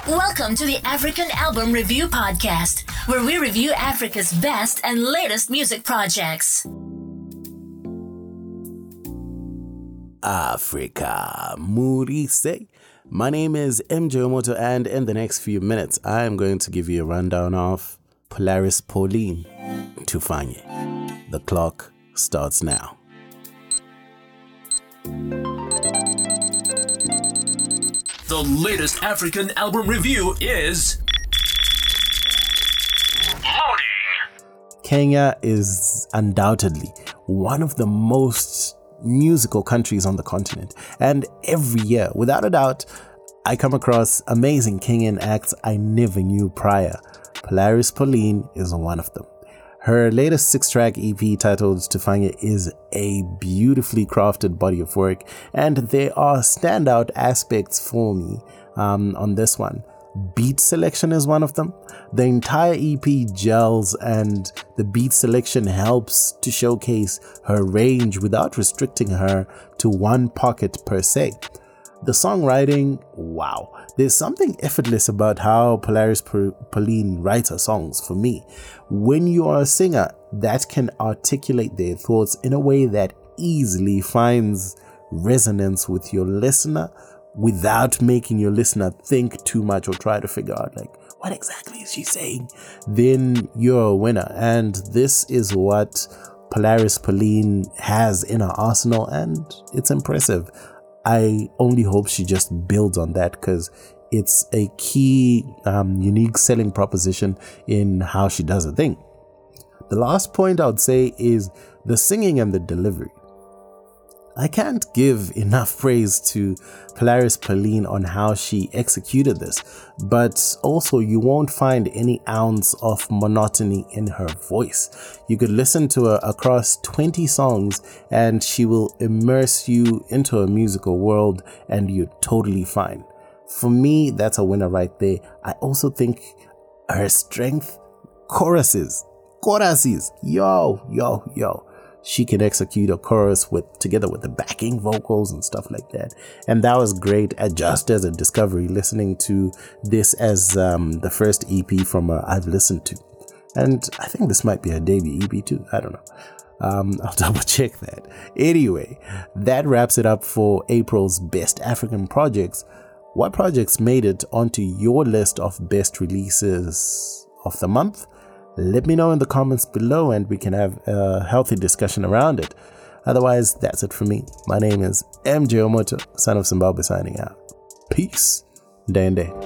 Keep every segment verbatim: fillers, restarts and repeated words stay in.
Welcome to the African Album Review Podcast, where we review Africa's best and latest music projects. Africa, Murise. My name is M J Omoto, and in the next few minutes, I am going to give you a rundown of Polaris Pauline Tufanye. The clock starts now. The latest African album review is Loading. Kenya is undoubtedly one of the most musical countries on the continent, and every year, without a doubt, I come across amazing Kenyan acts I never knew prior. Polaris Pauline is one of them. Her latest six-track E P titled Tufanye is a beautifully crafted body of work, and there are standout aspects for me um, on this one. Beat selection is one of them. The entire E P gels, and the beat selection helps to showcase her range without restricting her to one pocket per se. The songwriting, wow. There's something effortless about how Polaris Pauline writes her songs for me. When you are a singer that can articulate their thoughts in a way that easily finds resonance with your listener without making your listener think too much or try to figure out, like, what exactly is she saying? Then you're a winner. And this is what Polaris Pauline has in her arsenal, and it's impressive. I only hope she just builds on that, because it's a key, um, unique selling proposition in how she does a thing. The last point I would say is the singing and the delivery. I can't give enough praise to Polaris Pauline on how she executed this, but also you won't find any ounce of monotony in her voice. You could listen to her across twenty songs and she will immerse you into a musical world, and you're totally fine. For me, that's a winner right there. I also think her strength, choruses, choruses, yo, yo, yo. She can execute a chorus with together with the backing vocals and stuff like that. And that was great at just as a discovery, listening to this as um, the first E P from her I've listened to. And I think this might be her debut E P too. I don't know. Um, I'll double check that. Anyway, that wraps it up for April's Best African Projects. What projects made it onto your list of best releases of the month? Let me know in the comments below, and we can have a healthy discussion around it. Otherwise, that's it for me. My name is M J Omoto, son of Zimbabwe, signing out. Peace. Day and day.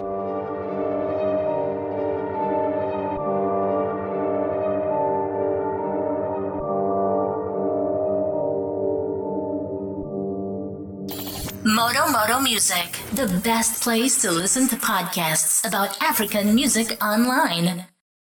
Moto Moto Music, the best place to listen to podcasts about African music online.